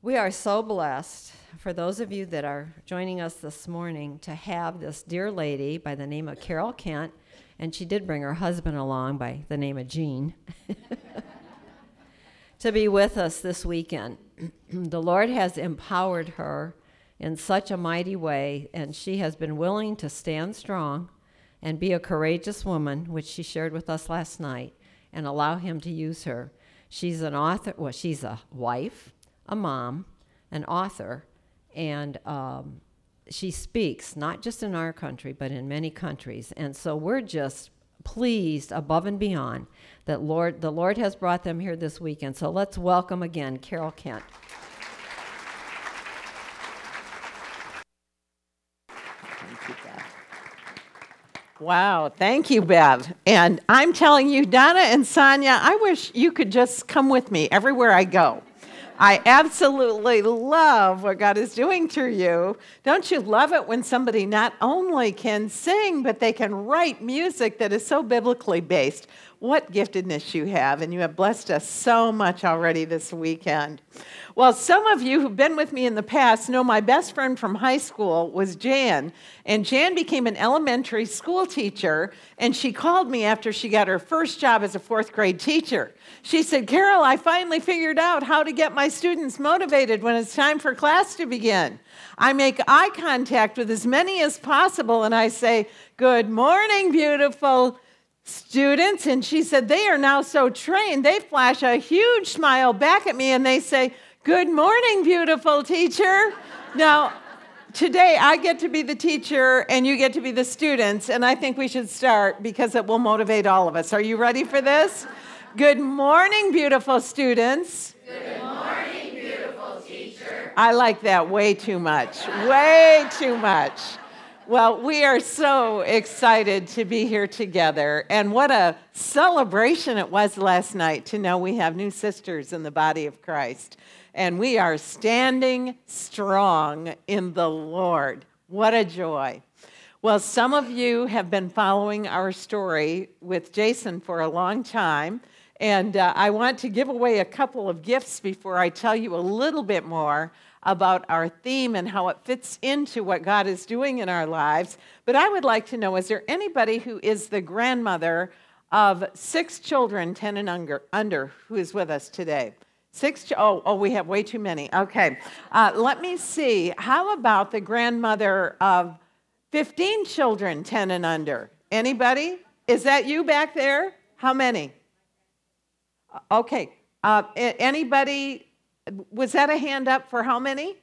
We are so blessed, for those of you that are joining us this morning, to have this dear lady by the name of Carol Kent, and she did bring her husband along by the name of Gene, to be with us this weekend. The Lord has empowered her in such a mighty way, and she has been willing to stand strong and be a courageous woman, which she shared with us last night, and allow him to use her. She's an author, well, she's a wife, a mom, an author, and she speaks not just in our country, but in many countries. And so we're just pleased above and beyond that the Lord has brought them here this weekend. So let's welcome again Carol Kent. Thank you, Bev. Wow, thank you, Bev. And I'm telling you, Donna and Sonia, I wish you could just come with me everywhere I go. I absolutely love what God is doing through you. Don't you love it when somebody not only can sing, but they can write music that is so biblically based? What giftedness you have, and you have blessed us so much already this weekend. Well, some of you who've been with me in the past know my best friend from high school was Jan, and Jan became an elementary school teacher, and she called me after she got her first job as a fourth grade teacher. She said, Carol, I finally figured out how to get my students motivated when it's time for class to begin. I make eye contact with as many as possible, and I say, good morning, beautiful students. And she said, they are now so trained, they flash a huge smile back at me, and they say, good morning, beautiful teacher. Now, today I get to be the teacher, and you get to be the students, and I think we should start because it will motivate all of us. Are you ready for this? Good morning, beautiful students. Good morning, beautiful teacher. I like that way too much. Way too much. Well, we are so excited to be here together. And what a celebration it was last night to know we have new sisters in the body of Christ. And we are standing strong in the Lord. What a joy. Well, some of you have been following our story with Jason for a long time. And I want to give away a couple of gifts before I tell you a little bit more about our theme and how it fits into what God is doing in our lives. But I would like to know, is there anybody who is the grandmother of 6 children, 10 and under, who is with us today? We have way too many. Okay. Let me see. How about the grandmother of 15 children, 10 and under? Anybody? Is that you back there? How many? Okay. Anybody? Was that a hand up for how many?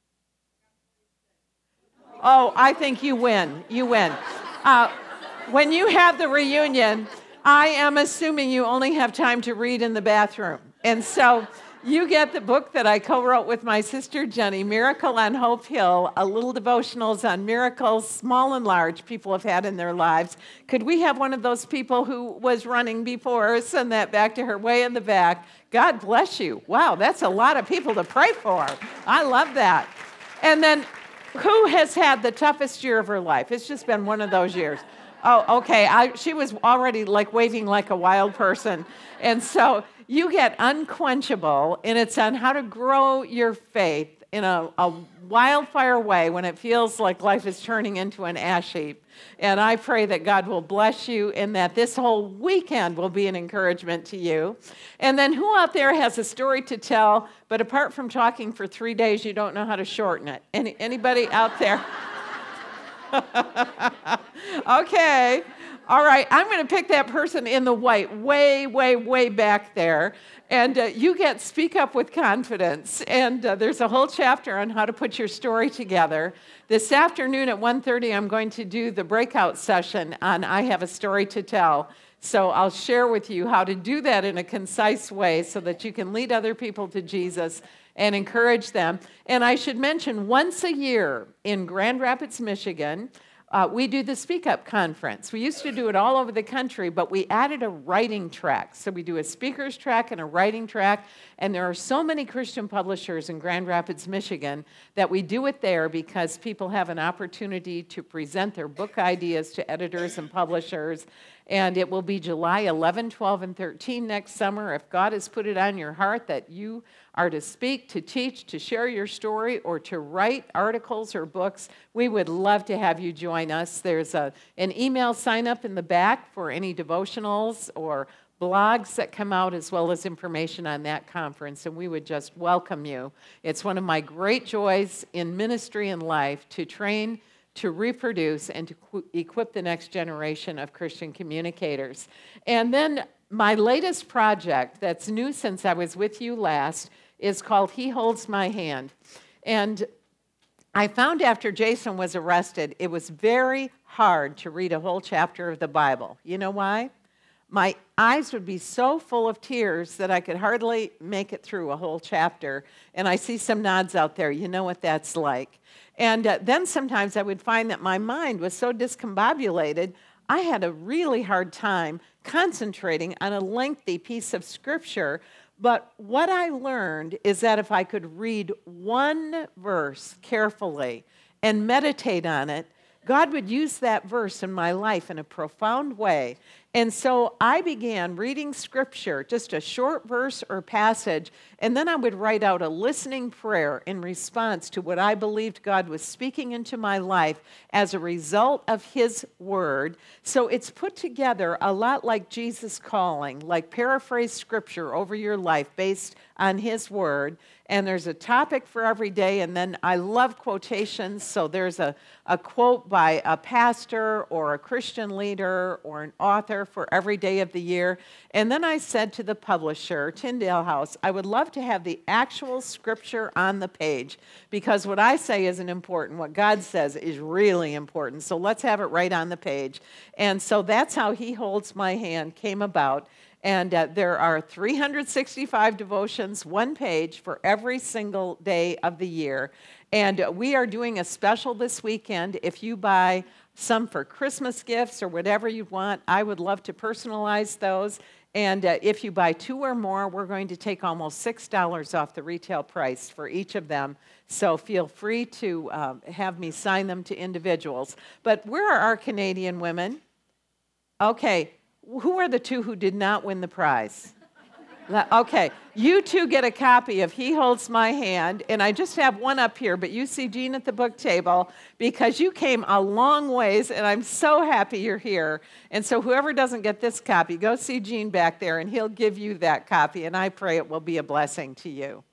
Oh, I think you win. You win. When you have the reunion, I am assuming you only have time to read in the bathroom. And so you get the book that I co-wrote with my sister Jenny, Miracle on Hope Hill, a little devotionals on miracles, small and large, people have had in their lives. Could we have one of those people who was running before? Send that back to her way in the back. God bless you. Wow, that's a lot of people to pray for. I love that. And then who has had the toughest year of her life? It's just been one of those years. Oh, okay. She was already like waving like a wild person. And so you get Unquenchable, and it's on how to grow your faith in a wildfire way when it feels like life is turning into an ash heap. And I pray that God will bless you and that this whole weekend will be an encouragement to you. And then who out there has a story to tell, but apart from talking for 3 days, you don't know how to shorten it? Anybody out there? Okay. All right. I'm going to pick that person in the white way, way, way back there. And you get Speak Up with Confidence. And there's a whole chapter on how to put your story together. This afternoon at 1:30, I'm going to do the breakout session on I Have a Story to Tell. So I'll share with you how to do that in a concise way so that you can lead other people to Jesus and encourage them. And I should mention, once a year in Grand Rapids, Michigan, we do the Speak Up Conference. We used to do it all over the country, but we added a writing track. So we do a speaker's track and a writing track, and there are so many Christian publishers in Grand Rapids, Michigan, that we do it there because people have an opportunity to present their book ideas to editors and publishers. And it will be July 11, 12, and 13 next summer. If God has put it on your heart that you are to speak, to teach, to share your story, or to write articles or books, we would love to have you join us. There's an email sign up in the back for any devotionals or blogs that come out, as well as information on that conference, and we would just welcome you. It's one of my great joys in ministry and life to train, to reproduce, and to equip the next generation of Christian communicators. And then my latest project that's new since I was with you last is called He Holds My Hand. And I found after Jason was arrested, it was very hard to read a whole chapter of the Bible. You know why? My eyes would be so full of tears that I could hardly make it through a whole chapter. And I see some nods out there. You know what that's like. And then sometimes I would find that my mind was so discombobulated, I had a really hard time concentrating on a lengthy piece of scripture. But what I learned is that if I could read one verse carefully and meditate on it, God would use that verse in my life in a profound way. And so I began reading scripture, just a short verse or passage, and then I would write out a listening prayer in response to what I believed God was speaking into my life as a result of His word. So it's put together a lot like Jesus Calling, like paraphrase scripture over your life based on His word. And there's a topic for every day, and then I love quotations, so there's a quote by a pastor or a Christian leader or an author for every day of the year. And then I said to the publisher, Tyndale House, I would love to have the actual scripture on the page, because what I say isn't important. What God says is really important, so let's have it right on the page. And so that's how He Holds My Hand came about. And there are 365 devotions, one page for every single day of the year. And we are doing a special this weekend. If you buy some for Christmas gifts or whatever you want, I would love to personalize those. And if you buy 2 or more, we're going to take almost $6 off the retail price for each of them. So feel free to have me sign them to individuals. But where are our Canadian women? Okay. Who are the 2 who did not win the prize? Okay, you 2 get a copy of He Holds My Hand, and I just have one up here, but you see Jean at the book table because you came a long ways, and I'm so happy you're here. And so whoever doesn't get this copy, go see Jean back there, and he'll give you that copy, and I pray it will be a blessing to you.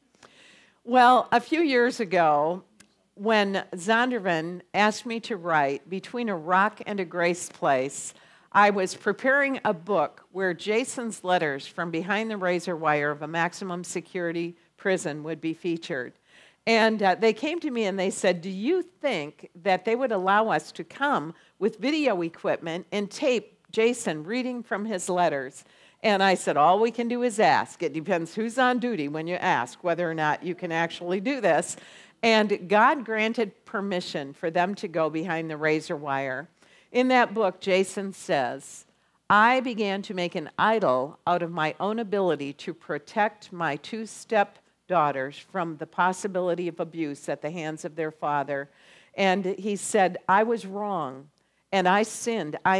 Well, a few years ago, when Zondervan asked me to write Between a Rock and a Grace Place, I was preparing a book where Jason's letters from behind the razor wire of a maximum security prison would be featured. And they came to me and they said, do you think that they would allow us to come with video equipment and tape Jason reading from his letters? And I said, all we can do is ask. It depends who's on duty when you ask whether or not you can actually do this. And God granted permission for them to go behind the razor wire. In that book, Jason says, I began to make an idol out of my own ability to protect my 2 stepdaughters from the possibility of abuse at the hands of their father. And he said, I was wrong, and I sinned. I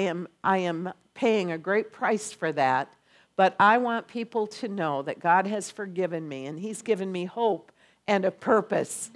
am paying a great price for that, but I want people to know that God has forgiven me, and He's given me hope and a purpose.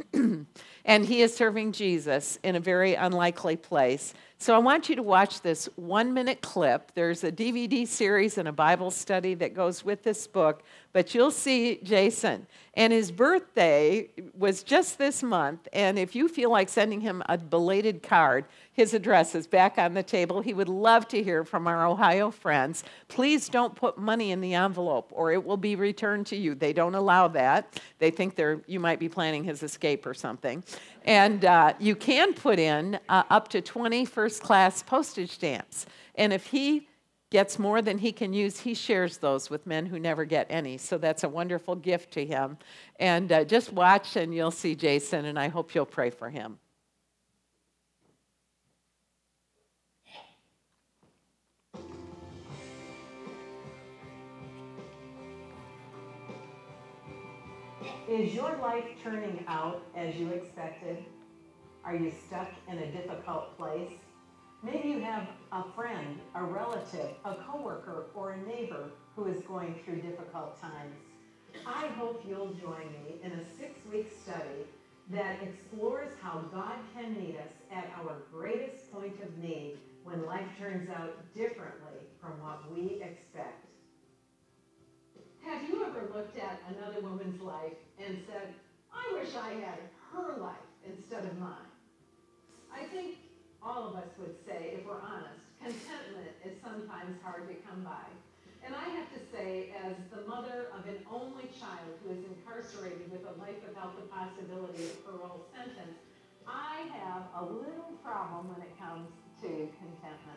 And he is serving Jesus in a very unlikely place. So I want you to watch this 1-minute clip. There's a DVD series and a Bible study that goes with this book, but you'll see Jason. And his birthday was just this month, and if you feel like sending him a belated card, his address is back on the table. He would love to hear from our Ohio friends. Please don't put money in the envelope, or it will be returned to you. They don't allow that. They think you might be planning his escape or something. And you can put in up to 20 first-class postage stamps. And if he gets more than he can use, he shares those with men who never get any. So that's a wonderful gift to him. And just watch and you'll see Jason, and I hope you'll pray for him. Is your life turning out as you expected? Are you stuck in a difficult place? Maybe you have a friend, a relative, a coworker, or a neighbor who is going through difficult times. I hope you'll join me in a 6-week study that explores how God can meet us at our greatest point of need when life turns out differently from what we expect. Have you ever looked at another woman's life and said, I wish I had her life instead of mine? I think all of us would say, if we're honest, contentment is sometimes hard to come by. And I have to say, as the mother of an only child who is incarcerated with a life without the possibility of parole sentence, I have a little problem when it comes to contentment.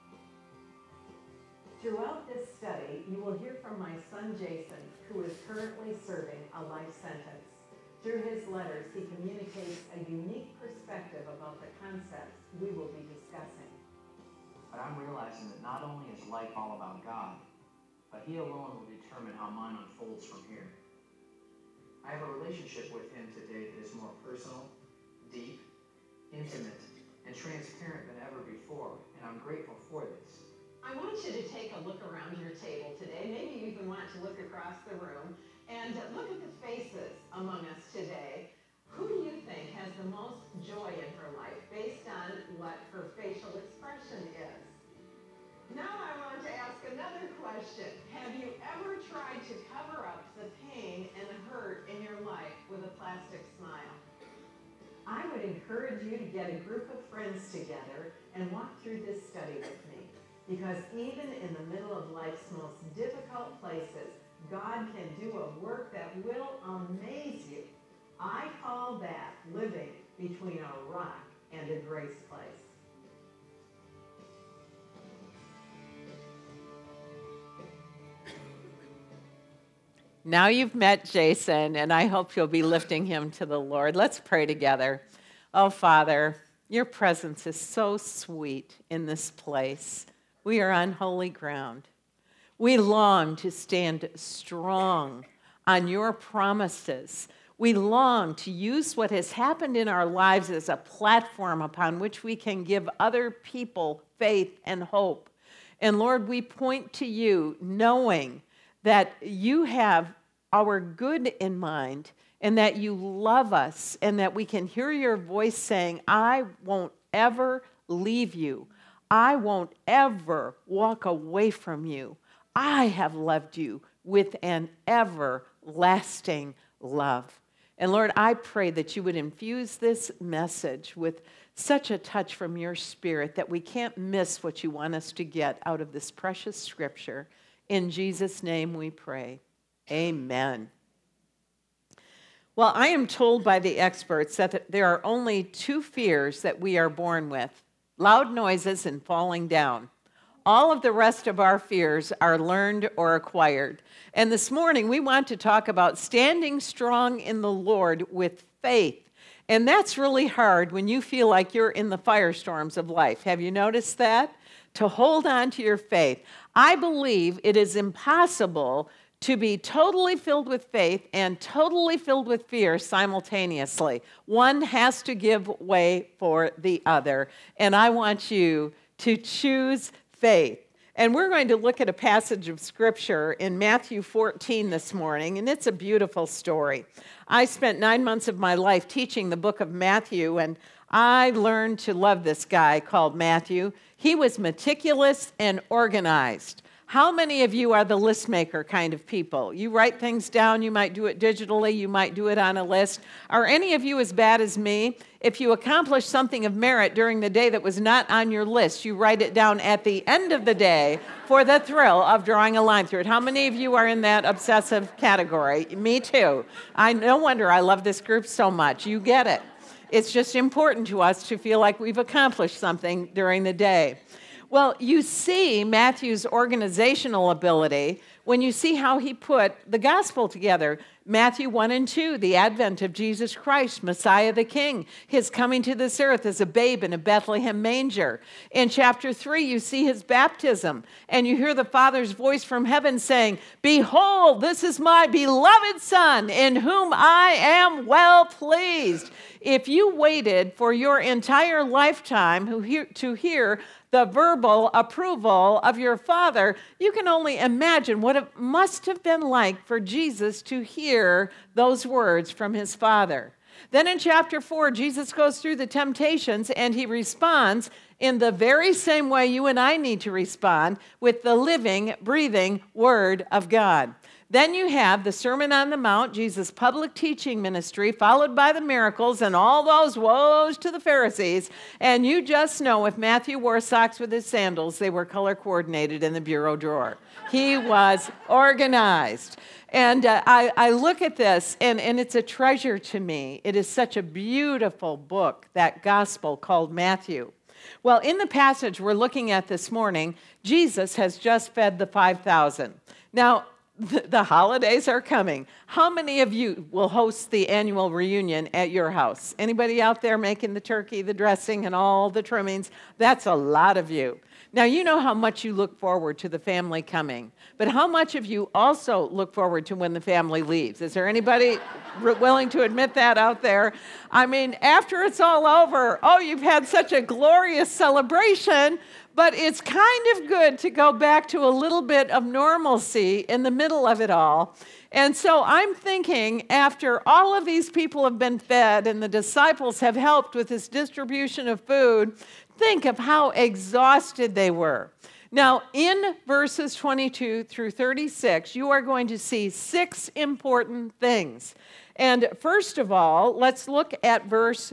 Throughout this study, you will hear from my son Jason, who is currently serving a life sentence. Through his letters, he communicates a unique perspective about the concepts we will be discussing. But I'm realizing that not only is life all about God, but He alone will determine how mine unfolds from here. I have a relationship with Him today that is more personal, deep, intimate, and transparent than ever before, and I'm grateful for this. I want you to take a look around your table today. Maybe you even want to look across the room and look at the faces among us today. Who do you think has the most joy in her life based on what her facial expression is? Now I want to ask another question. Have you ever tried to cover up the pain and the hurt in your life with a plastic smile? I would encourage you to get a group of friends together and walk through this study with me. Because even in the middle of life's most difficult places, God can do a work that will amaze you. I call that living between a rock and a grace place. Now you've met Jason, and I hope you'll be lifting him to the Lord. Let's pray together. Oh, Father, your presence is so sweet in this place. We are on holy ground. We long to stand strong on your promises. We long to use what has happened in our lives as a platform upon which we can give other people faith and hope. And Lord, we point to you knowing that you have our good in mind and that you love us and that we can hear your voice saying, I won't ever leave you. I won't ever walk away from you. I have loved you with an everlasting love. And Lord, I pray that you would infuse this message with such a touch from your Spirit that we can't miss what you want us to get out of this precious scripture. In Jesus' name we pray. Amen. Well, I am told by the experts that there are only 2 fears that we are born with: loud noises and falling down. All of the rest of our fears are learned or acquired. And this morning, we want to talk about standing strong in the Lord with faith. And that's really hard when you feel like you're in the firestorms of life. Have you noticed that? To hold on to your faith. I believe it is impossible to be totally filled with faith and totally filled with fear simultaneously. One has to give way for the other. And I want you to choose faith. And we're going to look at a passage of Scripture in Matthew 14 this morning, and it's a beautiful story. I spent 9 months of my life teaching the book of Matthew, and I learned to love this guy called Matthew. He was meticulous and organized. How many of you are the list maker kind of people? You write things down, you might do it digitally, you might do it on a list. Are any of you as bad as me? If you accomplish something of merit during the day that was not on your list, you write it down at the end of the day for the thrill of drawing a line through it. How many of you are in that obsessive category? Me too. No wonder I love this group so much. You get it. It's just important to us to feel like we've accomplished something during the day. Well, you see Matthew's organizational ability when you see how he put the gospel together. Matthew 1 and 2, the advent of Jesus Christ, Messiah the King, his coming to this earth as a babe in a Bethlehem manger. In chapter 3, you see his baptism, and you hear the Father's voice from heaven saying, "Behold, this is my beloved Son, in whom I am well pleased." If you waited for your entire lifetime to hear the verbal approval of your Father, you can only imagine what it must have been like for Jesus to hear those words from his Father. Then in chapter 4, Jesus goes through the temptations and he responds in the very same way you and I need to respond, with the living, breathing Word of God. Then you have the Sermon on the Mount, Jesus' public teaching ministry, followed by the miracles and all those woes to the Pharisees. And you just know if Matthew wore socks with his sandals, they were color coordinated in the bureau drawer. He was organized. And I look at this, and it's a treasure to me. It is such a beautiful book, that gospel called Matthew. Well, in the passage we're looking at this morning, Jesus has just fed the 5,000. Now, the holidays are coming. How many of you will host the annual reunion at your house? Anybody out there making the turkey, the dressing, and all the trimmings? That's a lot of you. Now, you know how much you look forward to the family coming, but how much of you also look forward to when the family leaves? Is there anybody willing to admit that out there? I mean, after it's all over, you've had such a glorious celebration, but it's kind of good to go back to a little bit of normalcy in the middle of it all. And so I'm thinking, after all of these people have been fed and the disciples have helped with this distribution of food, think of how exhausted they were. Now, in verses 22 through 36, you are going to see 6 important things. And first of all, let's look at verse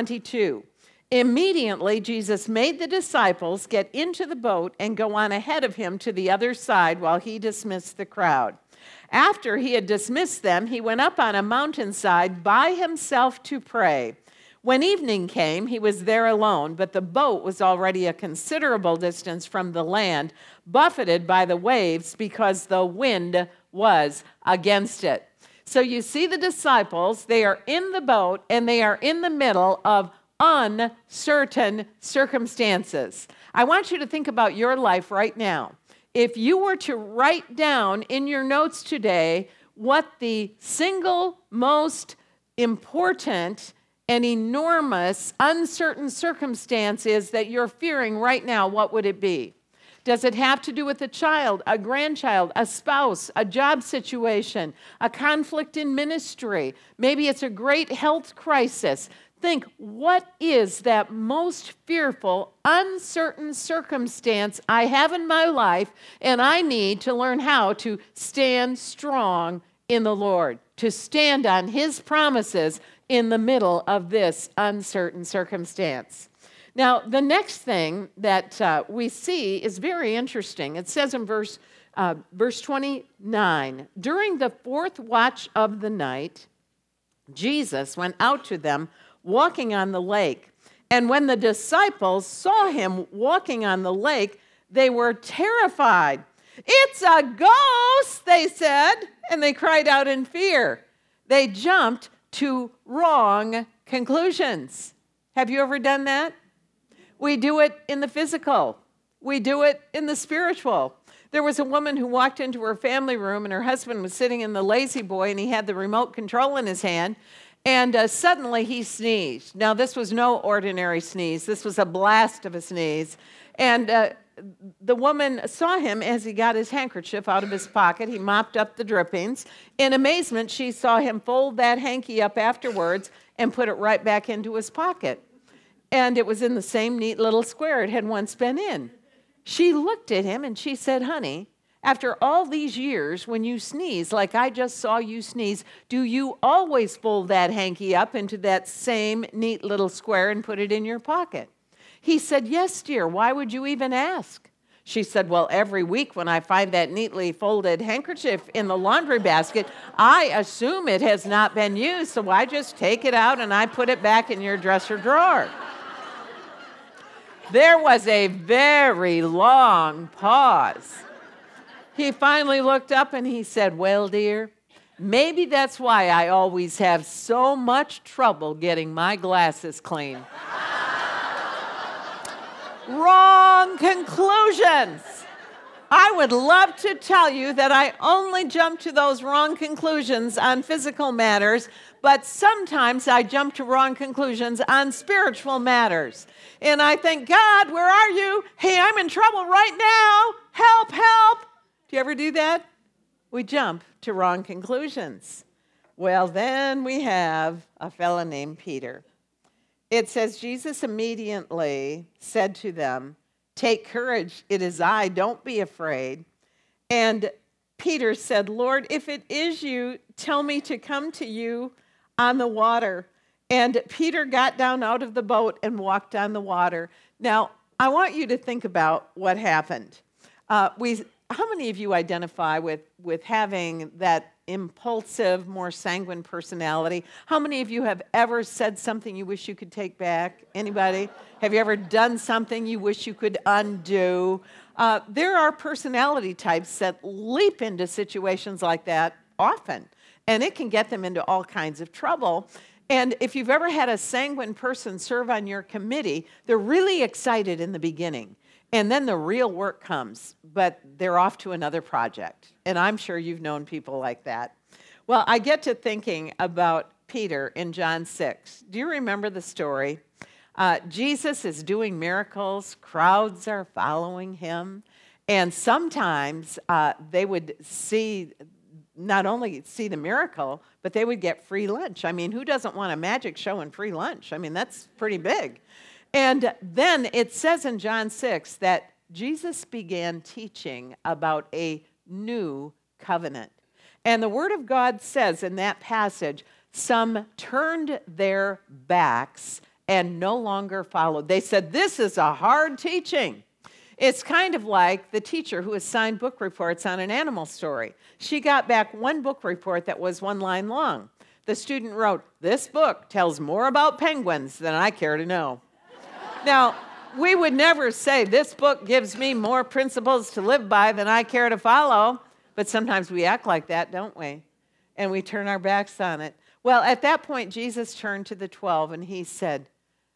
22. Immediately, Jesus made the disciples get into the boat and go on ahead of him to the other side while he dismissed the crowd. After he had dismissed them, he went up on a mountainside by himself to pray. When evening came, he was there alone, but the boat was already a considerable distance from the land, buffeted by the waves because the wind was against it. So you see the disciples, they are in the boat, and they are in the middle of uncertain circumstances. I want you to think about your life right now. If you were to write down in your notes today what the single most important and enormous uncertain circumstance is that you're fearing right now, what would it be? Does it have to do with a child, a grandchild, a spouse, a job situation, a conflict in ministry? Maybe it's a great health crisis. Think, what is that most fearful, uncertain circumstance I have in my life, and I need to learn how to stand strong in the Lord, to stand on His promises in the middle of this uncertain circumstance. Now, the next thing that we see is very interesting. It says in verse 29, during the 4th watch of the night, Jesus went out to them walking on the lake. And when the disciples saw him walking on the lake, they were terrified. "It's a ghost," they said, and they cried out in fear. They jumped to wrong conclusions. Have you ever done that? We do it in the physical. We do it in the spiritual. There was a woman who walked into her family room, and her husband was sitting in the lazy boy, and he had the remote control in his hand. And suddenly he sneezed. Now, this was no ordinary sneeze. This was a blast of a sneeze. And the woman saw him as he got his handkerchief out of his pocket. He mopped up the drippings. In amazement, she saw him fold that hanky up afterwards and put it right back into his pocket. And it was in the same neat little square it had once been in. She looked at him and she said, "Honey, after all these years, when you sneeze, like I just saw you sneeze, do you always fold that hanky up into that same neat little square and put it in your pocket?" He said, "Yes, dear. Why would you even ask?" She said, "Well, every week when I find that neatly folded handkerchief in the laundry basket, I assume it has not been used, so I just take it out and I put it back in your dresser drawer." There was a very long pause. He finally looked up and he said, well, dear, maybe that's why I always have so much trouble getting my glasses clean. Wrong conclusions. I would love to tell you that I only jump to those wrong conclusions on physical matters, but sometimes I jump to wrong conclusions on spiritual matters. And I think, God, where are you? Hey, I'm in trouble right now. Help, help. Do you ever do that? We jump to wrong conclusions. Well, then we have a fellow named Peter. It says, Jesus immediately said to them, take courage, it is I, don't be afraid. And Peter said, Lord, if it is you, tell me to come to you on the water. And Peter got down out of the boat and walked on the water. Now, I want you to think about what happened. How many of you identify with having that impulsive, more sanguine personality? How many of you have ever said something you wish you could take back? Anybody? Have you ever done something you wish you could undo? There are personality types that leap into situations like that often, and it can get them into all kinds of trouble. And if you've ever had a sanguine person serve on your committee, they're really excited in the beginning. And then the real work comes, but they're off to another project. And I'm sure you've known people like that. Well, I get to thinking about Peter in John 6. Do you remember the story? Jesus is doing miracles. Crowds are following him. And sometimes they would not only see the miracle, but they would get free lunch. I mean, who doesn't want a magic show and free lunch? I mean, that's pretty big. And then it says in John 6 that Jesus began teaching about a new covenant. And the Word of God says in that passage, some turned their backs and no longer followed. They said, this is a hard teaching. It's kind of like the teacher who assigned book reports on an animal story. She got back one book report that was one line long. The student wrote, this book tells more about penguins than I care to know. Now, we would never say, this book gives me more principles to live by than I care to follow, but sometimes we act like that, don't we? And we turn our backs on it. Well, at that point, Jesus turned to the 12 and he said,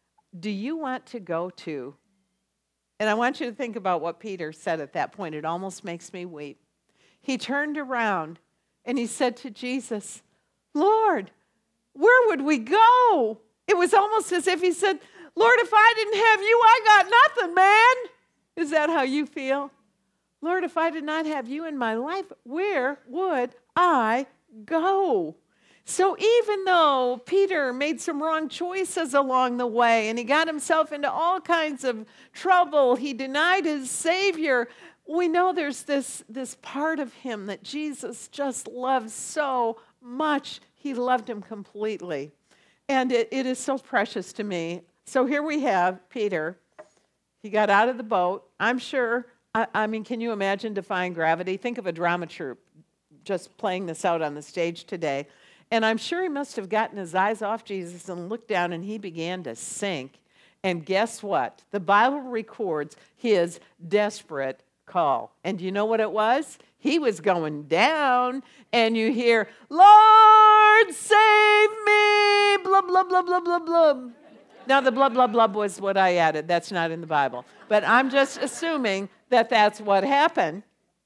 do you want to go too? And I want you to think about what Peter said at that point. It almost makes me weep. He turned around and he said to Jesus, Lord, where would we go? It was almost as if he said, Lord, if I didn't have you, I got nothing, man. Is that how you feel? Lord, if I did not have you in my life, where would I go? So even though Peter made some wrong choices along the way and he got himself into all kinds of trouble, he denied his Savior, we know there's this part of him that Jesus just loves so much. He loved him completely. And it is so precious to me. So here we have Peter. He got out of the boat. I'm sure, I mean, can you imagine defying gravity? Think of a drama troupe just playing this out on the stage today. And I'm sure he must have gotten his eyes off Jesus and looked down and he began to sink. And guess what? The Bible records his desperate call. And do you know what it was? He was going down and you hear, Lord, save me, blah, blah, blah, blah, blah, blah. Now, the blah, blah, blah was what I added. That's not in the Bible. But I'm just assuming that that's what happened.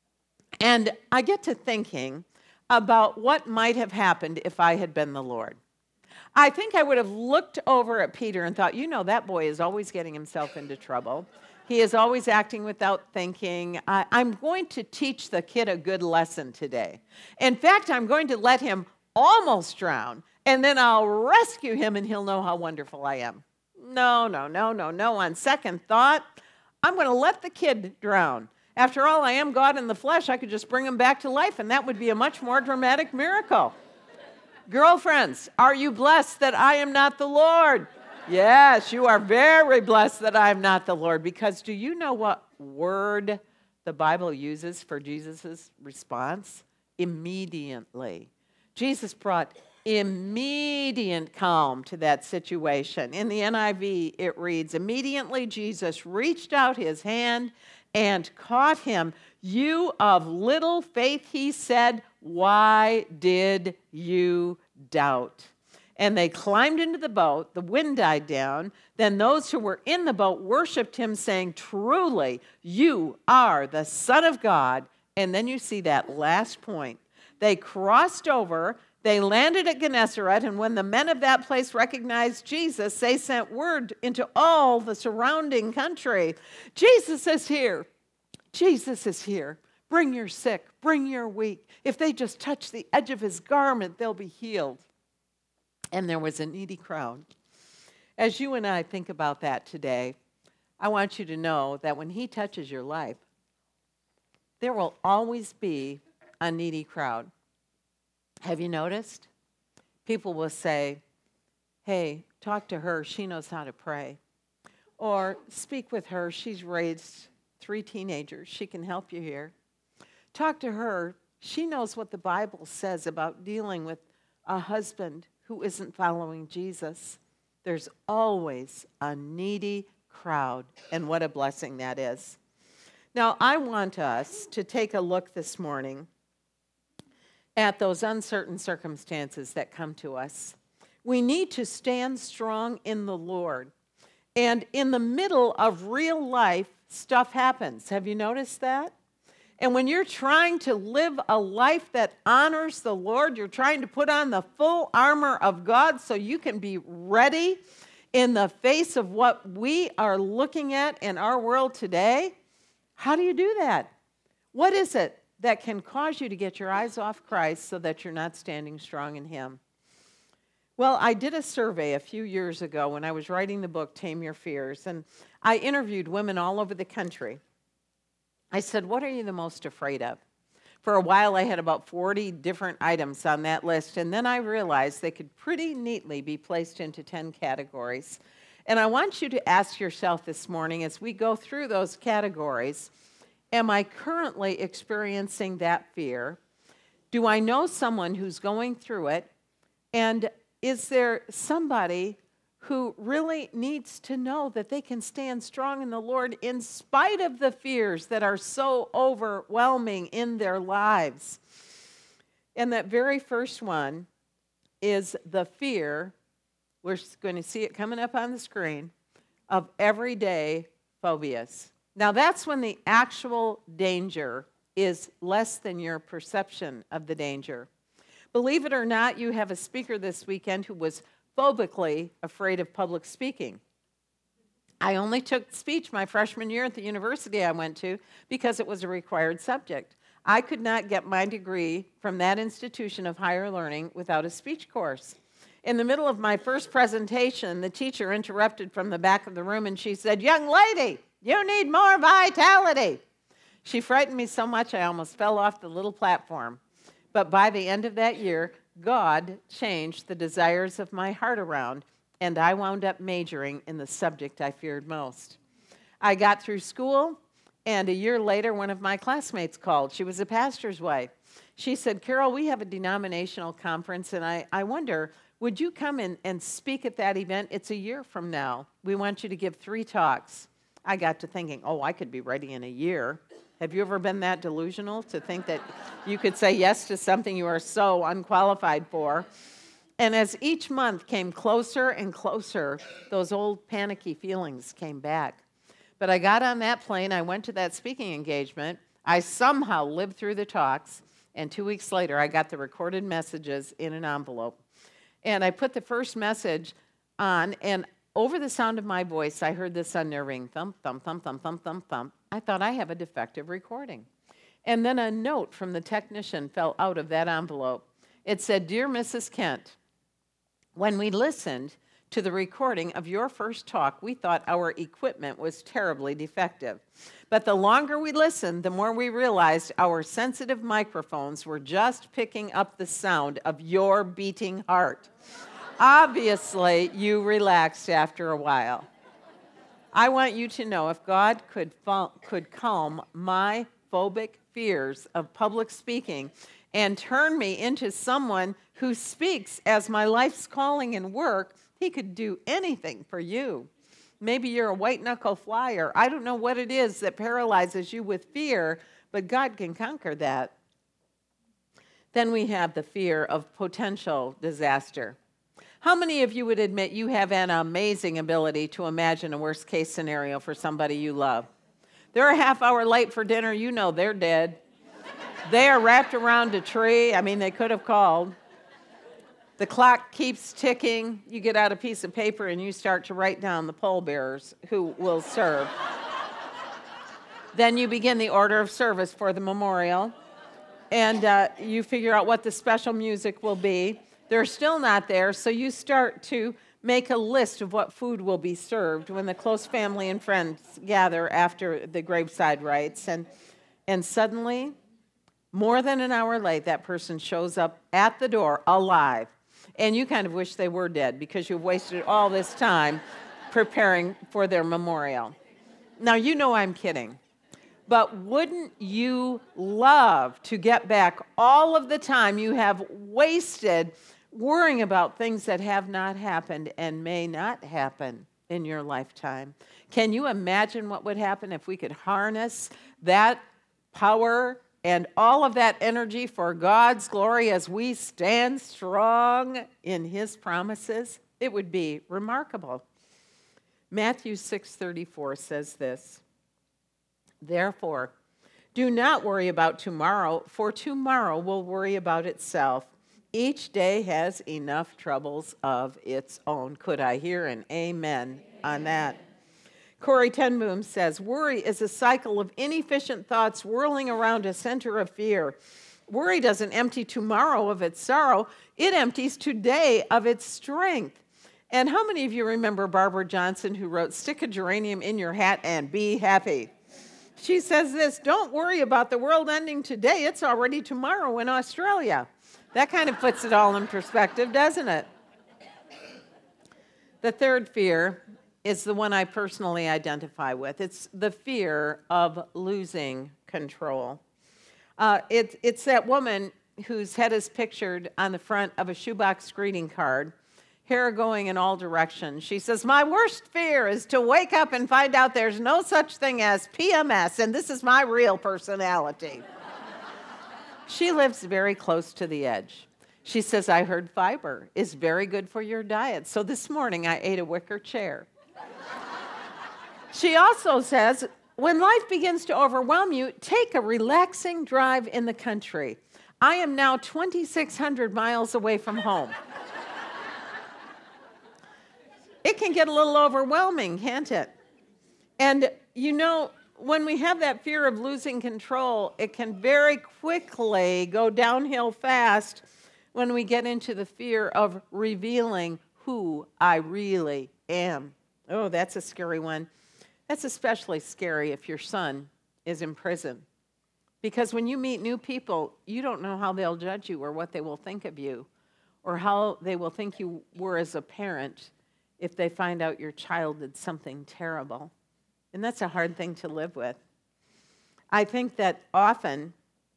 And I get to thinking about what might have happened if I had been the Lord. I think I would have looked over at Peter and thought, you know, that boy is always getting himself into trouble. He is always acting without thinking. I'm going to teach the kid a good lesson today. In fact, I'm going to let him almost drown, and then I'll rescue him and he'll know how wonderful I am. No. On second thought, I'm going to let the kid drown. After all, I am God in the flesh. I could just bring him back to life, and that would be a much more dramatic miracle. Girlfriends, are you blessed that I am not the Lord? Yes, you are very blessed that I am not the Lord, because do you know what word the Bible uses for Jesus' response? Immediately. Jesus brought immediate calm to that situation. In the NIV, it reads, immediately Jesus reached out his hand and caught him. You of little faith, he said, why did you doubt? And they climbed into the boat. The wind died down. Then those who were in the boat worshiped him, saying, truly, you are the Son of God. And then you see that last point. They crossed over. They landed at Gennesaret, and when the men of that place recognized Jesus, they sent word into all the surrounding country. Jesus is here. Jesus is here. Bring your sick. Bring your weak. If they just touch the edge of his garment, they'll be healed. And there was a needy crowd. As you and I think about that today, I want you to know that when he touches your life, there will always be a needy crowd. Have you noticed? People will say, hey, talk to her. She knows how to pray. Or speak with her. She's raised 3 teenagers. She can help you here. Talk to her. She knows what the Bible says about dealing with a husband who isn't following Jesus. There's always a needy crowd, and what a blessing that is. Now, I want us to take a look this morning at those uncertain circumstances that come to us. We need to stand strong in the Lord. And in the middle of real life, stuff happens. Have you noticed that? And when you're trying to live a life that honors the Lord, you're trying to put on the full armor of God so you can be ready in the face of what we are looking at in our world today. How do you do that? What is it that can cause you to get your eyes off Christ so that you're not standing strong in him? Well, I did a survey a few years ago when I was writing the book, Tame Your Fears, and I interviewed women all over the country. I said, what are you the most afraid of? For a while, I had about 40 different items on that list, and then I realized they could pretty neatly be placed into 10 categories. And I want you to ask yourself this morning, as we go through those categories, am I currently experiencing that fear? Do I know someone who's going through it? And is there somebody who really needs to know that they can stand strong in the Lord in spite of the fears that are so overwhelming in their lives? And that very first one is the fear, we're going to see it coming up on the screen, of everyday phobias. Now that's when the actual danger is less than your perception of the danger. Believe it or not, you have a speaker this weekend who was phobically afraid of public speaking. I only took speech my freshman year at the university I went to because it was a required subject. I could not get my degree from that institution of higher learning without a speech course. In the middle of my first presentation, the teacher interrupted from the back of the room and she said, "Young lady, you need more vitality." She frightened me so much I almost fell off the little platform. But by the end of that year, God changed the desires of my heart around, and I wound up majoring in the subject I feared most. I got through school, and a year later, one of my classmates called. She was a pastor's wife. She said, "Carol, we have a denominational conference, and I wonder, would you come and speak at that event? It's a year from now. We want you to give 3 talks." I got to thinking, I could be ready in a year. Have you ever been that delusional to think that you could say yes to something you are so unqualified for? And as each month came closer and closer, those old panicky feelings came back. But I got on that plane, I went to that speaking engagement, I somehow lived through the talks, and 2 weeks later I got the recorded messages in an envelope. And I put the first message on, and over the sound of my voice, I heard this unnerving thump, thump, thump, thump, thump, thump, thump. I thought, I have a defective recording. And then a note from the technician fell out of that envelope. It said, "Dear Mrs. Kent, when we listened to the recording of your first talk, we thought our equipment was terribly defective. But the longer we listened, the more we realized our sensitive microphones were just picking up the sound of your beating heart. Obviously, you relaxed after a while." I want you to know, if God could calm my phobic fears of public speaking and turn me into someone who speaks as my life's calling and work, he could do anything for you. Maybe you're a white-knuckle flyer. I don't know what it is that paralyzes you with fear, but God can conquer that. Then we have the fear of potential disaster. How many of you would admit you have an amazing ability to imagine a worst-case scenario for somebody you love? They're a half hour late for dinner, you know they're dead. They are wrapped around a tree. I mean, they could have called. The clock keeps ticking. You get out a piece of paper and you start to write down the pallbearers who will serve. Then you begin the order of service for the memorial, and you figure out what the special music will be. They're still not there, so you start to make a list of what food will be served when the close family and friends gather after the graveside rites. And suddenly, more than an hour late, that person shows up at the door alive. And you kind of wish they were dead because you've wasted all this time preparing for their memorial. Now, you know I'm kidding. But wouldn't you love to get back all of the time you have wasted worrying about things that have not happened and may not happen in your lifetime? Can you imagine what would happen if we could harness that power and all of that energy for God's glory as we stand strong in His promises? It would be remarkable. Matthew 6:34 says this, "Therefore, do not worry about tomorrow, for tomorrow will worry about itself. Each day has enough troubles of its own." Could I hear an amen on that? Corrie ten Boom says, "Worry is a cycle of inefficient thoughts whirling around a center of fear. Worry doesn't empty tomorrow of its sorrow. It empties today of its strength." And how many of you remember Barbara Johnson, who wrote, "Stick a geranium in your hat and be happy"? She says this, "Don't worry about the world ending today. It's already tomorrow in Australia." That kind of puts it all in perspective, doesn't it? The third fear is the one I personally identify with. It's the fear of losing control. It's that woman whose head is pictured on the front of a shoebox greeting card, hair going in all directions. She says, "My worst fear is to wake up and find out there's no such thing as PMS, and this is my real personality." She lives very close to the edge. She says, "I heard fiber is very good for your diet, so this morning I ate a wicker chair." She also says, "When life begins to overwhelm you, take a relaxing drive in the country. I am now 2,600 miles away from home." It can get a little overwhelming, can't it? And you know, when we have that fear of losing control, it can very quickly go downhill fast when we get into the fear of revealing who I really am. Oh, that's a scary one. That's especially scary if your son is in prison. Because when you meet new people, you don't know how they'll judge you or what they will think of you or how they will think you were as a parent if they find out your child did something terrible. And that's a hard thing to live with. I think that often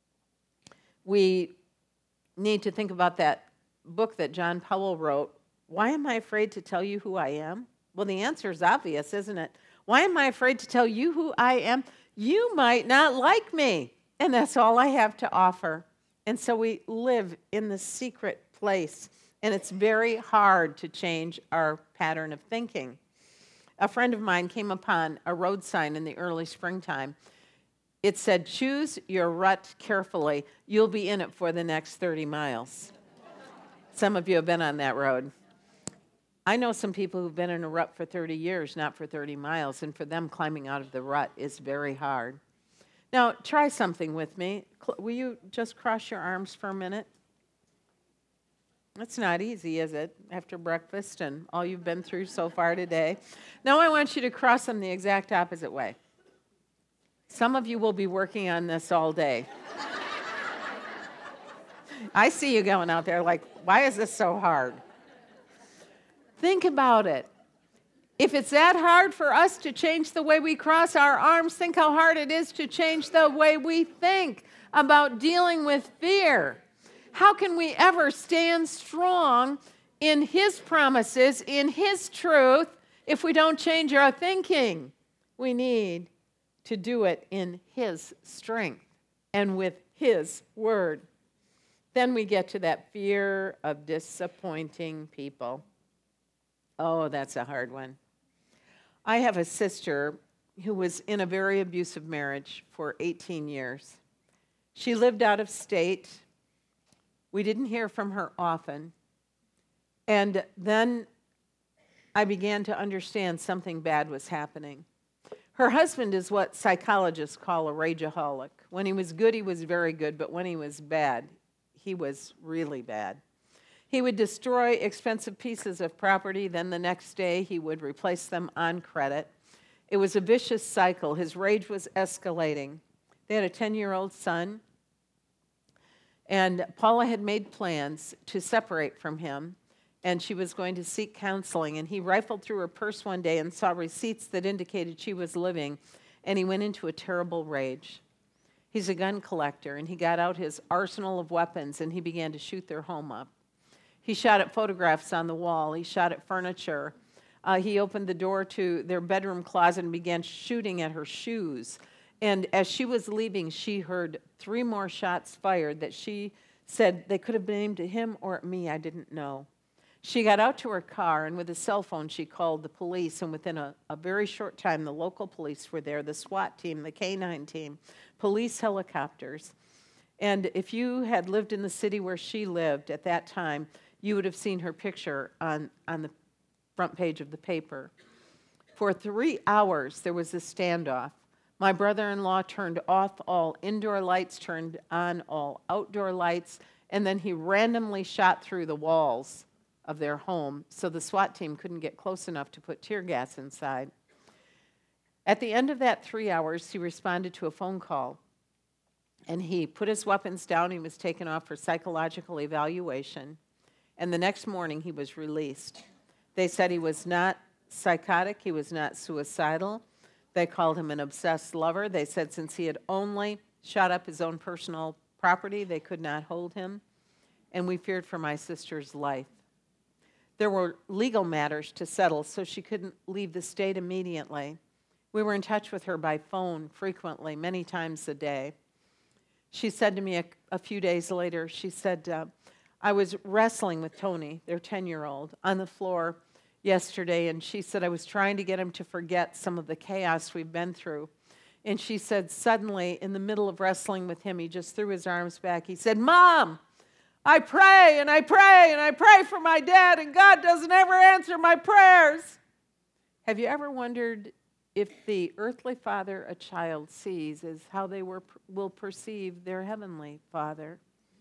we need to think about that book that John Powell wrote, "Why Am I Afraid to Tell You Who I Am?" Well, the answer is obvious, isn't it? Why am I afraid to tell you who I am? You might not like me, and that's all I have to offer. And so we live in the secret place, and it's very hard to change our pattern of thinking. A friend of mine came upon a road sign in the early springtime. It said, "Choose your rut carefully. You'll be in it for the next 30 miles. Some of you have been on that road. I know some people who've been in a rut for 30 years, not for 30 miles, and for them, climbing out of the rut is very hard. Now, try something with me. Will you just cross your arms for a minute? That's not easy, is it, after breakfast and all you've been through so far today? Now I want you to cross them the exact opposite way. Some of you will be working on this all day. I see you going out there like, why is this so hard? Think about it. If it's that hard for us to change the way we cross our arms, think how hard it is to change the way we think about dealing with fear. How can we ever stand strong in His promises, in His truth, If we don't change our thinking, we need to do it in His strength and with His word. Then we get to that fear of disappointing people. Oh, that's a hard one. I have a sister who was in a very abusive marriage for 18 years. She lived out of state. We didn't hear from her often. And then I began to understand something bad was happening. Her husband is what psychologists call a rageaholic. When he was good, he was very good, but when he was bad, he was really bad. He would destroy expensive pieces of property, then the next day he would replace them on credit. It was a vicious cycle. His rage was escalating. They had a 10-year-old son, and Paula had made plans to separate from him, and she was going to seek counseling. And he rifled through her purse one day and saw receipts that indicated she was living, and he went into a terrible rage. He's a gun collector, and he got out his arsenal of weapons, and he began to shoot their home up. He shot at photographs on the wall. He shot at furniture. He opened the door to their bedroom closet and began shooting at her shoes. And as she was leaving, she heard 3 more shots fired that she said they could have been aimed at him or at me. I didn't know. She got out to her car, and with a cell phone, she called the police. And within a very short time, the local police were there, the SWAT team, the K-9 team, police helicopters. And if you had lived in the city where she lived at that time, you would have seen her picture on the front page of the paper. For 3 hours, there was a standoff. My brother-in-law turned off all indoor lights, turned on all outdoor lights, and then he randomly shot through the walls of their home so the SWAT team couldn't get close enough to put tear gas inside. At the end of that 3 hours, he responded to a phone call, and he put his weapons down. He was taken off for psychological evaluation, and the next morning he was released. They said he was not psychotic, he was not suicidal. They called him an obsessed lover. They said since he had only shot up his own personal property, they could not hold him, and we feared for my sister's life. There were legal matters to settle, so she couldn't leave the state immediately. We were in touch with her by phone frequently, many times a day. She said to me a few days later, she said, I was wrestling with Tony, their 10-year-old, on the floor yesterday, and she said, I was trying to get him to forget some of the chaos we've been through. And she said, suddenly, in the middle of wrestling with him, he just threw his arms back. He said, Mom, I pray and I pray and I pray for my dad, and God doesn't ever answer my prayers. Have you ever wondered if the earthly father a child sees is how they will perceive their heavenly Father?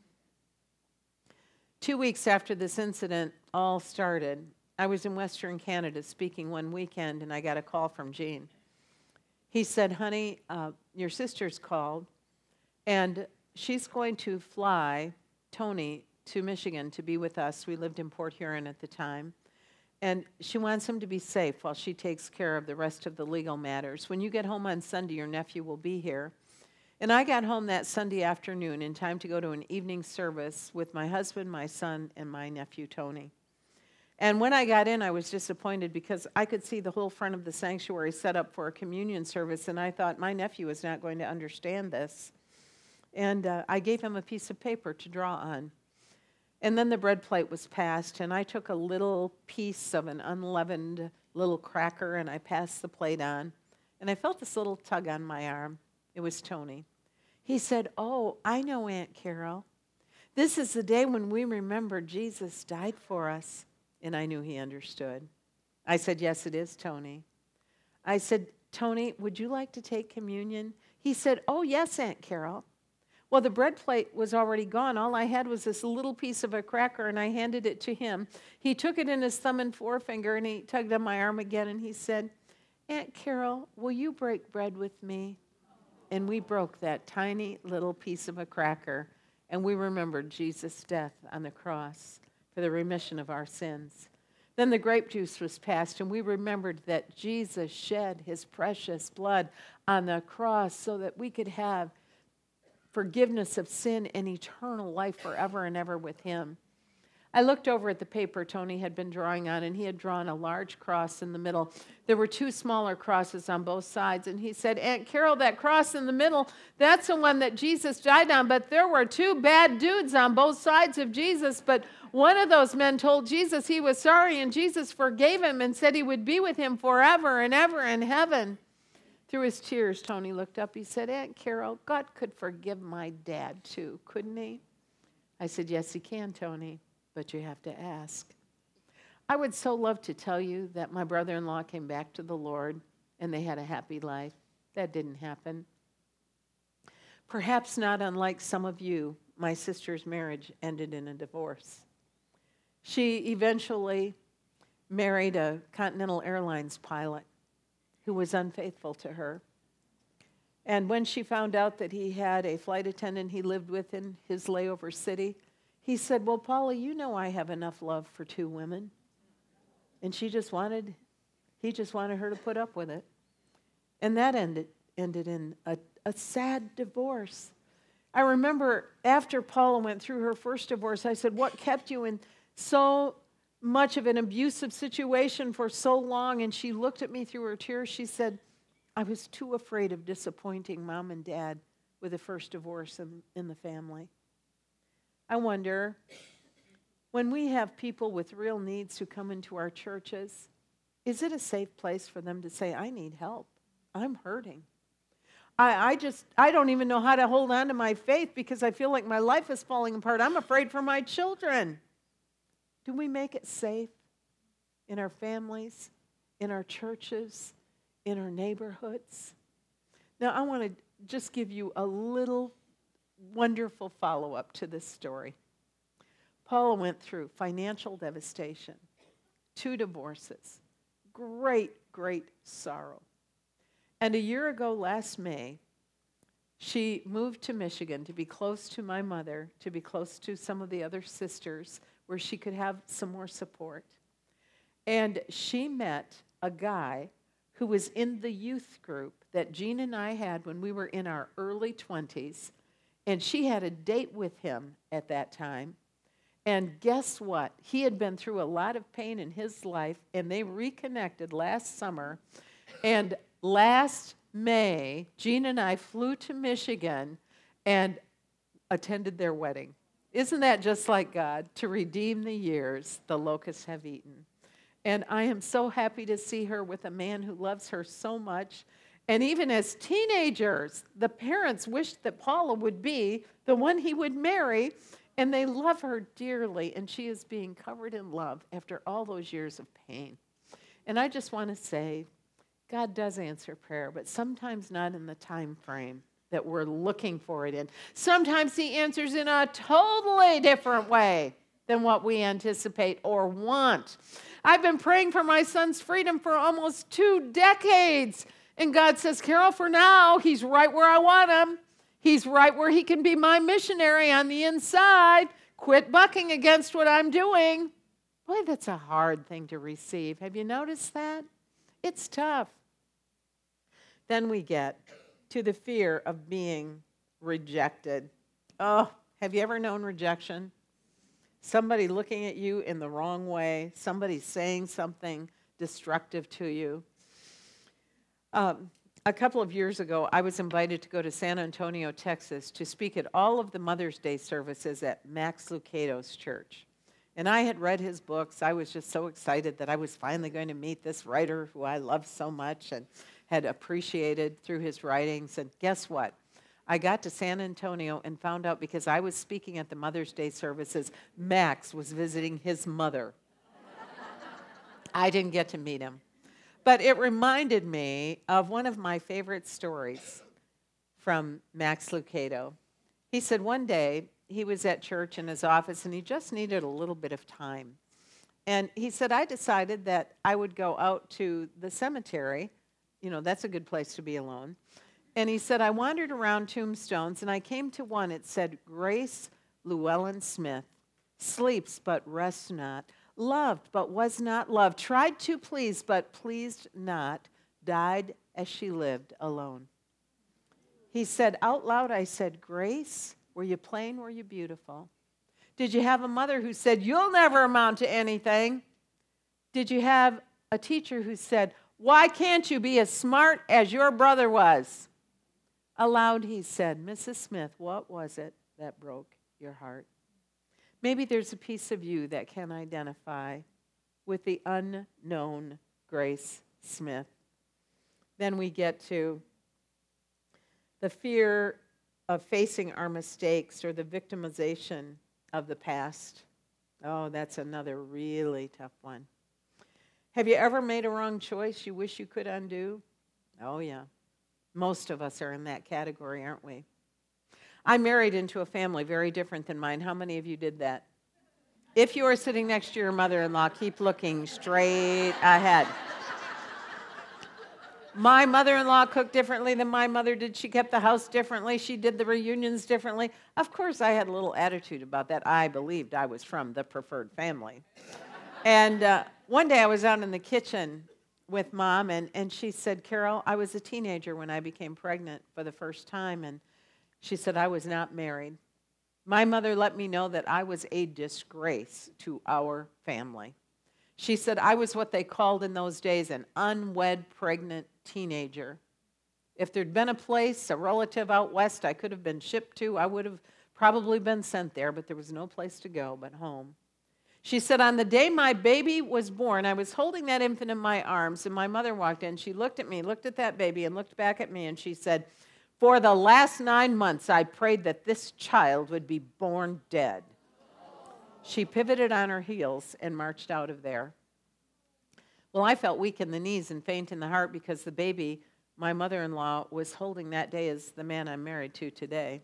2 weeks after this incident all started, I was in Western Canada speaking one weekend, and I got a call from Gene. He said, honey, your sister's called, and she's going to fly Tony to Michigan to be with us. We lived in Port Huron at the time. And she wants him to be safe while she takes care of the rest of the legal matters. When you get home on Sunday, your nephew will be here. And I got home that Sunday afternoon in time to go to an evening service with my husband, my son, and my nephew, Tony. And when I got in, I was disappointed because I could see the whole front of the sanctuary set up for a communion service, and I thought, my nephew is not going to understand this. And I gave him a piece of paper to draw on. And then the bread plate was passed, and I took a little piece of an unleavened little cracker, and I passed the plate on. And I felt this little tug on my arm. It was Tony. He said, oh, I know, Aunt Carol. This is the day when we remember Jesus died for us. And I knew he understood. I said, yes, it is, Tony. I said, Tony, would you like to take communion? He said, oh, yes, Aunt Carol. Well, the bread plate was already gone. All I had was this little piece of a cracker, and I handed it to him. He took it in his thumb and forefinger, and he tugged on my arm again, and he said, Aunt Carol, will you break bread with me? And we broke that tiny little piece of a cracker, and we remembered Jesus' death on the cross for the remission of our sins. Then the grape juice was passed, and we remembered that Jesus shed his precious blood on the cross so that we could have forgiveness of sin and eternal life forever and ever with him. I looked over at the paper Tony had been drawing on, and he had drawn a large cross in the middle. There were 2 smaller crosses on both sides, and he said, Aunt Carol, that cross in the middle, that's the one that Jesus died on, but there were 2 bad dudes on both sides of Jesus, but one of those men told Jesus he was sorry, and Jesus forgave him and said he would be with him forever and ever in heaven. Through his tears, Tony looked up. He said, Aunt Carol, God could forgive my dad too, couldn't he? I said, yes, he can, Tony, but you have to ask. I would so love to tell you that my brother-in-law came back to the Lord and they had a happy life. That didn't happen. Perhaps not unlike some of you, my sister's marriage ended in a divorce. She eventually married a Continental Airlines pilot who was unfaithful to her. And when she found out that he had a flight attendant he lived with in his layover city, he said, well, Paula, you know I have enough love for 2 women. And he just wanted her to put up with it. And that ended in a sad divorce. I remember after Paula went through her first divorce, I said, what kept you in so much of an abusive situation for so long? And she looked at me through her tears. She said, I was too afraid of disappointing Mom and Dad with the first divorce in the family. I wonder, when we have people with real needs who come into our churches, is it a safe place for them to say, I need help, I'm hurting? I don't even know how to hold on to my faith because I feel like my life is falling apart. I'm afraid for my children. Do we make it safe in our families, in our churches, in our neighborhoods? Now, I want to just give you a little wonderful follow-up to this story. Paula went through financial devastation, 2 divorces, great sorrow. And a year ago, last May, she moved to Michigan to be close to my mother, to be close to some of the other sisters, where she could have some more support. And she met a guy who was in the youth group that Jean and I had when we were in our early 20s, and she had a date with him at that time. And guess what? He had been through a lot of pain in his life, and they reconnected last summer. And last May, Jean and I flew to Michigan and attended their wedding. Isn't that just like God? To redeem the years the locusts have eaten. And I am so happy to see her with a man who loves her so much. And even as teenagers, the parents wished that Paula would be the one he would marry, and they love her dearly, and she is being covered in love after all those years of pain. And I just want to say, God does answer prayer, but sometimes not in the time frame that we're looking for it in. Sometimes he answers in a totally different way than what we anticipate or want. I've been praying for my son's freedom for almost 2 decades. And God says, Carol, for now, he's right where I want him. He's right where he can be my missionary on the inside. Quit bucking against what I'm doing. Boy, that's a hard thing to receive. Have you noticed that? It's tough. Then we get to the fear of being rejected. Oh, have you ever known rejection? Somebody looking at you in the wrong way, somebody saying something destructive to you. A couple of years ago, I was invited to go to San Antonio, Texas, to speak at all of the Mother's Day services at Max Lucado's church. And I had read his books. I was just so excited that I was finally going to meet this writer who I love so much and had appreciated through his writings. And guess what? I got to San Antonio and found out, because I was speaking at the Mother's Day services, Max was visiting his mother. I didn't get to meet him. But it reminded me of one of my favorite stories from Max Lucado. He said one day he was at church in his office and he just needed a little bit of time. And he said, I decided that I would go out to the cemetery. You know, that's a good place to be alone. And he said, I wandered around tombstones and I came to one. It said, Grace Llewellyn Smith, sleeps but rests not, loved but was not loved, tried to please but pleased not, died as she lived alone. He said, out loud, I said, Grace, were you plain, were you beautiful? Did you have a mother who said, you'll never amount to anything? Did you have a teacher who said, why can't you be as smart as your brother was? Aloud he said, Mrs. Smith, what was it that broke your heart? Maybe there's a piece of you that can identify with the unknown Grace Smith. Then we get to the fear of facing our mistakes or the victimization of the past. Oh, that's another really tough one. Have you ever made a wrong choice you wish you could undo? Oh, yeah. Most of us are in that category, aren't we? I married into a family very different than mine. How many of you did that? If you are sitting next to your mother-in-law, keep looking straight ahead. My mother-in-law cooked differently than my mother did. She kept the house differently. She did the reunions differently. Of course, I had a little attitude about that. I believed I was from the preferred family. And one day I was out in the kitchen with Mom, and she said, Carol, I was a teenager when I became pregnant for the first time, and she said, I was not married. My mother let me know that I was a disgrace to our family. She said I was what they called in those days an unwed pregnant teenager. If there'd been a place, a relative out west I could have been shipped to, I would have probably been sent there, but there was no place to go but home. She said, on the day my baby was born, I was holding that infant in my arms, and my mother walked in. She looked at me, looked at that baby, and looked back at me, and she said, for the last 9 months, I prayed that this child would be born dead. She pivoted on her heels and marched out of there. Well, I felt weak in the knees and faint in the heart because the baby my mother-in-law was holding that day is the man I'm married to today.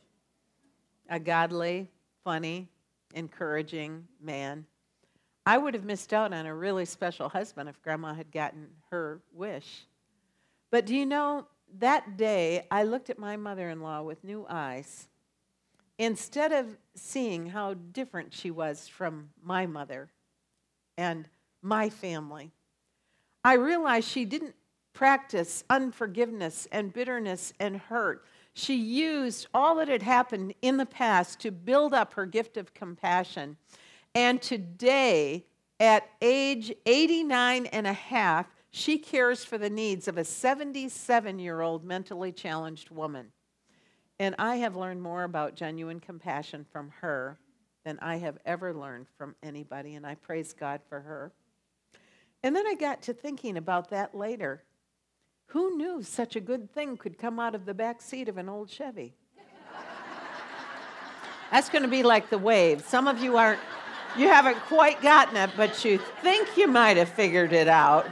A godly, funny, encouraging man. I would have missed out on a really special husband if Grandma had gotten her wish. But do you know, that day I looked at my mother-in-law with new eyes. Instead of seeing how different she was from my mother and my family, I realized she didn't practice unforgiveness and bitterness and hurt. She used all that had happened in the past to build up her gift of compassion. And today, at age 89 and a half, she cares for the needs of a 77-year-old mentally challenged woman. And I have learned more about genuine compassion from her than I have ever learned from anybody, and I praise God for her. And then I got to thinking about that later. Who knew such a good thing could come out of the back seat of an old Chevy? That's going to be like the Wave. Some of you haven't quite gotten it, but you think you might have figured it out.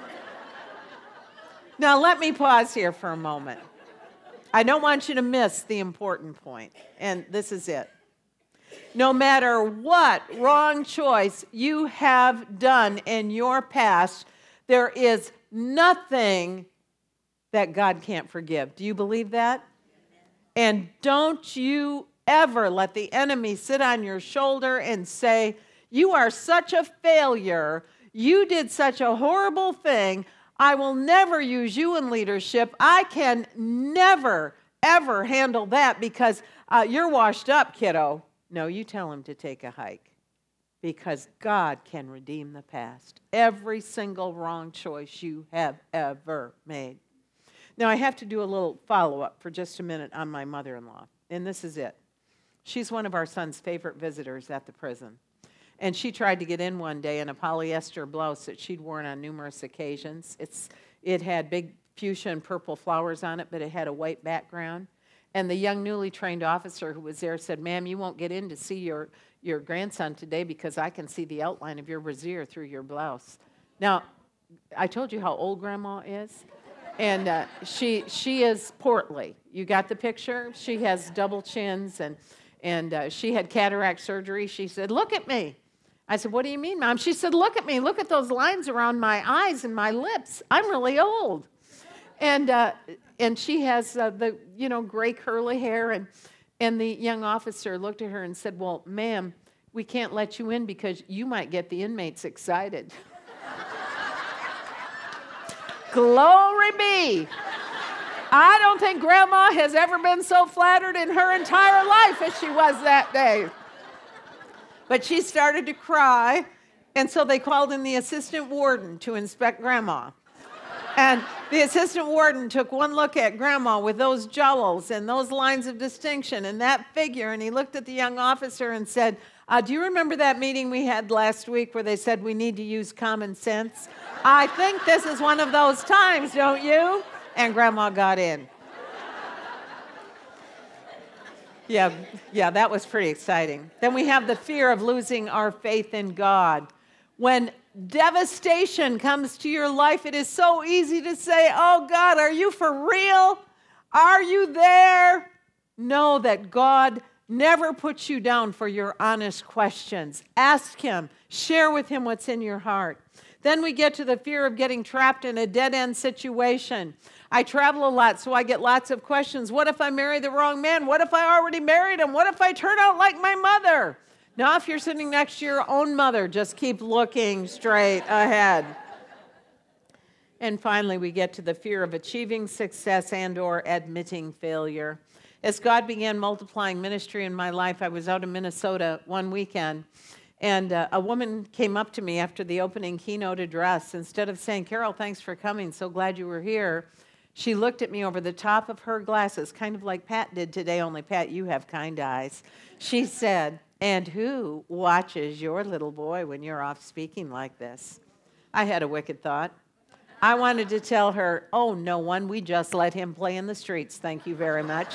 Now, let me pause here for a moment. I don't want you to miss the important point, and this is it. No matter what wrong choice you have done in your past, there is nothing that God can't forgive. Do you believe that? And don't you ever let the enemy sit on your shoulder and say, you are such a failure, you did such a horrible thing, I will never use you in leadership. I can never, ever handle that because you're washed up, kiddo. No, you tell him to take a hike because God can redeem the past. Every single wrong choice you have ever made. Now, I have to do a little follow-up for just a minute on my mother-in-law, and this is it. She's one of our son's favorite visitors at the prison. And she tried to get in one day in a polyester blouse that she'd worn on numerous occasions. It had big fuchsia and purple flowers on it, but it had a white background. And the young newly trained officer who was there said, ma'am, you won't get in to see your grandson today because I can see the outline of your brassiere through your blouse. Now, I told you how old Grandma is. And she is portly. You got the picture? She has double chins, and she had cataract surgery. She said, look at me. I said, what do you mean, Mom? She said, look at me. Look at those lines around my eyes and my lips. I'm really old. And she has the gray curly hair. And the young officer looked at her and said, well, ma'am, we can't let you in because you might get the inmates excited. Glory be. I don't think Grandma has ever been so flattered in her entire life as she was that day. But she started to cry, and so they called in the assistant warden to inspect Grandma. And the assistant warden took one look at Grandma with those jowls and those lines of distinction and that figure, and he looked at the young officer and said, do you remember that meeting we had last week where they said we need to use common sense? I think this is one of those times, don't you? And Grandma got in. Yeah, that was pretty exciting. Then we have the fear of losing our faith in God. When devastation comes to your life, it is so easy to say, oh God, are you for real? Are you there? Know that God never puts you down for your honest questions. Ask Him. Share with Him what's in your heart. Then we get to the fear of getting trapped in a dead-end situation. I travel a lot, so I get lots of questions. What if I marry the wrong man? What if I already married him? What if I turn out like my mother? Now, if you're sitting next to your own mother, just keep looking straight ahead. And finally, we get to the fear of achieving success and or admitting failure. As God began multiplying ministry in my life, I was out in Minnesota one weekend, and a woman came up to me after the opening keynote address. Instead of saying, Carol, thanks for coming, so glad you were here, she looked at me over the top of her glasses, kind of like Pat did today, only Pat, you have kind eyes. She said, and who watches your little boy when you're off speaking like this? I had a wicked thought. I wanted to tell her, oh, no one, we just let him play in the streets, thank you very much.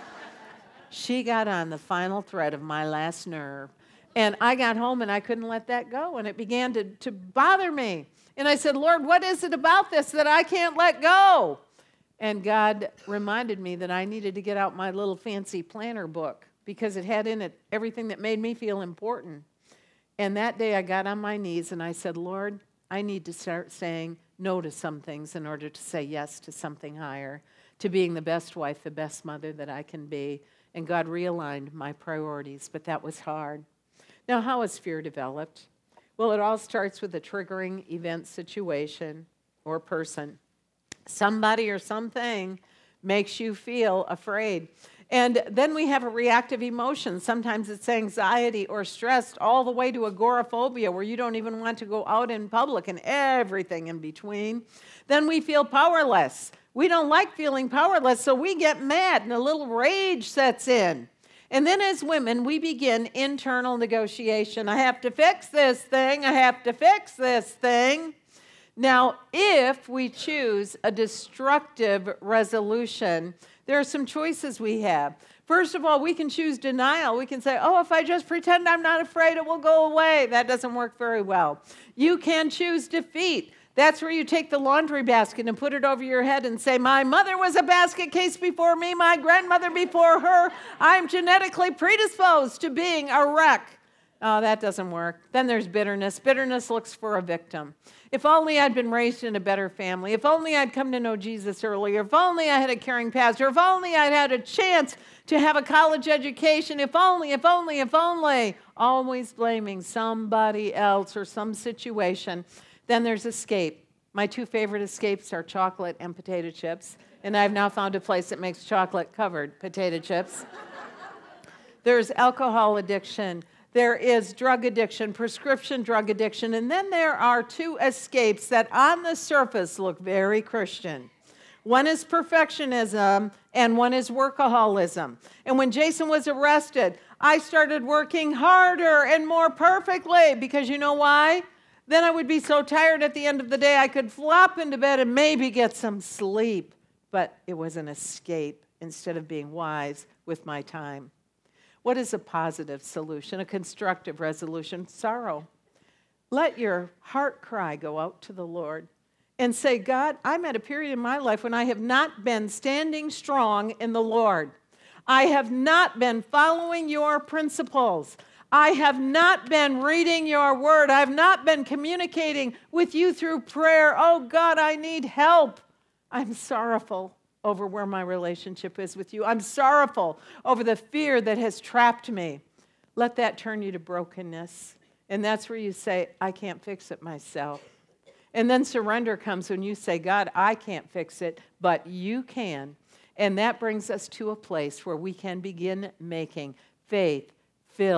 She got on the final thread of my last nerve. And I got home and I couldn't let that go. And it began to bother me. And I said, Lord, what is it about this that I can't let go? And God reminded me that I needed to get out my little fancy planner book because it had in it everything that made me feel important. And that day I got on my knees and I said, Lord, I need to start saying no to some things in order to say yes to something higher, to being the best wife, the best mother that I can be. And God realigned my priorities, but that was hard. Now, how has fear developed? Well, it all starts with a triggering event, situation, or person. Somebody or something makes you feel afraid. And then we have a reactive emotion. Sometimes it's anxiety or stress, all the way to agoraphobia, where you don't even want to go out in public and everything in between. Then we feel powerless. We don't like feeling powerless, so we get mad and a little rage sets in. And then as women, we begin internal negotiation. I have to fix this thing. I have to fix this thing. Now, if we choose a destructive resolution, there are some choices we have. First of all, we can choose denial. We can say, oh, if I just pretend I'm not afraid, it will go away. That doesn't work very well. You can choose defeat. That's where you take the laundry basket and put it over your head and say, my mother was a basket case before me, my grandmother before her. I'm genetically predisposed to being a wreck. Oh, that doesn't work. Then there's bitterness. Bitterness looks for a victim. If only I'd been raised in a better family. If only I'd come to know Jesus earlier. If only I had a caring pastor. If only I'd had a chance to have a college education. If only. Always blaming somebody else or some situation. Then there's escape. My two favorite escapes are chocolate and potato chips. And I've now found a place that makes chocolate-covered potato chips. There's alcohol addiction. There is drug addiction, prescription drug addiction. And then there are two escapes that on the surface look very Christian. One is perfectionism and one is workaholism. And when Jason was arrested, I started working harder and more perfectly because you know why? Then I would be so tired at the end of the day I could flop into bed and maybe get some sleep. But it was an escape instead of being wise with my time. What is a positive solution, a constructive resolution? Sorrow. Let your heart cry go out to the Lord and say, God, I'm at a period in my life when I have not been standing strong in the Lord. I have not been following your principles. I have not been reading your word. I have not been communicating with you through prayer. Oh, God, I need help. I'm sorrowful over where my relationship is with you. I'm sorrowful over the fear that has trapped me. Let that turn you to brokenness. And that's where you say, I can't fix it myself. And then surrender comes when you say, God, I can't fix it, but you can. And that brings us to a place where we can begin making faith-filled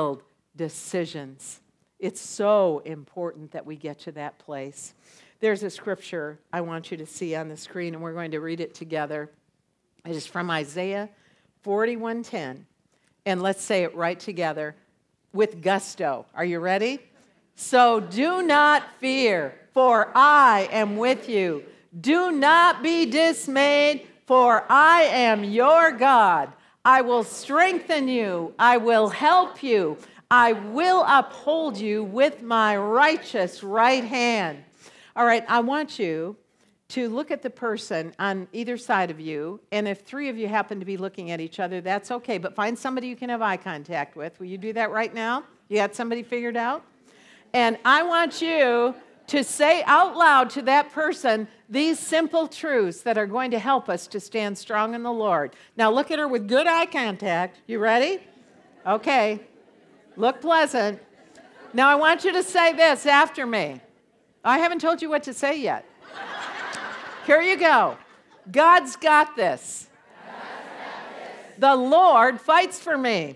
decisions. It's so important that we get to that place. There's a scripture I want you to see on the screen, and we're going to read it together. It is from Isaiah 41:10. And let's say it right together with gusto. Are you ready? So do not fear, for I am with you. Do not be dismayed, for I am your God. I will strengthen you. I will help you. I will uphold you with my righteous right hand. All right, I want you to look at the person on either side of you, and if three of you happen to be looking at each other, that's okay, but find somebody you can have eye contact with. Will you do that right now? You got somebody figured out? And I want you to say out loud to that person these simple truths that are going to help us to stand strong in the Lord. Now look at her with good eye contact. You ready? Okay. Look pleasant. Now I want you to say this after me. I haven't told you what to say yet. Here you go. God's got this. The Lord fights for me.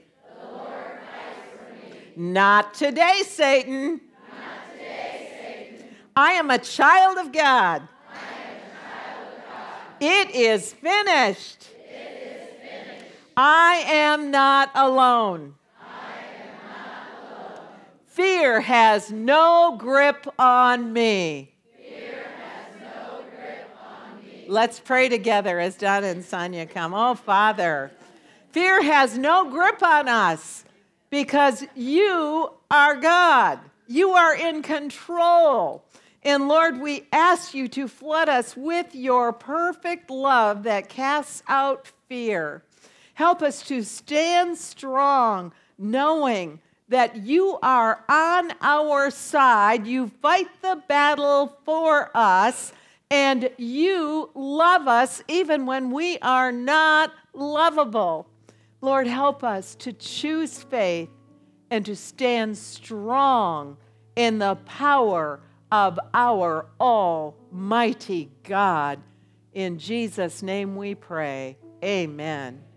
Not today, Satan. I am a child of God. It is finished. I am not alone. Fear has no grip on me. Let's pray together as Donna and Sonia come. Oh, Father, fear has no grip on us because you are God. You are in control. And Lord, we ask you to flood us with your perfect love that casts out fear. Help us to stand strong, knowing that you are on our side. You fight the battle for us, and you love us even when we are not lovable. Lord, help us to choose faith and to stand strong in the power of our Almighty God. In Jesus' name we pray. Amen.